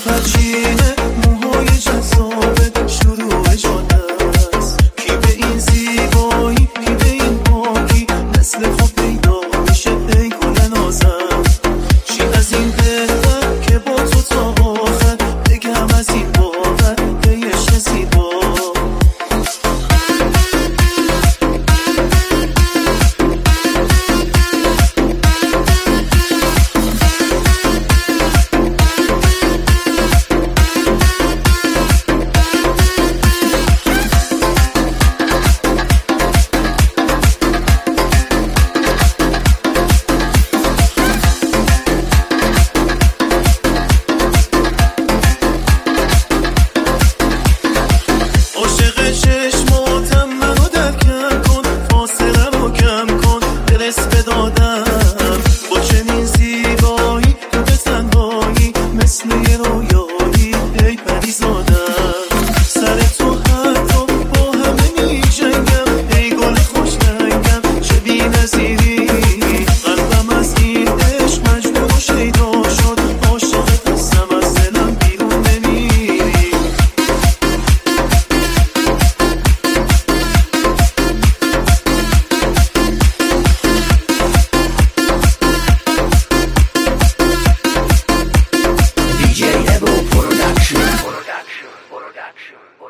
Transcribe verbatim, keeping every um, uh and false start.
پرچینه موهای جذابه شروع جاده است. کی به این زیبایی کی به این پاکی مثل خود پیدا میشه ای گل نازم. چی از این بهتر که با تو تا آخر بگم از این باور ای عشق زیبا. با چنین زیبایی تو به تنهایی مثل یه رویایی ای پری زادم. سر تو حتی با همه می جنگم ای گل خوش رنگم چه بی نظیری. قلبم از این عشق مجنون و شیدا شد عاشقت هستم از دلم بیرون نمیری. دی جی Evo Production. Production. Production.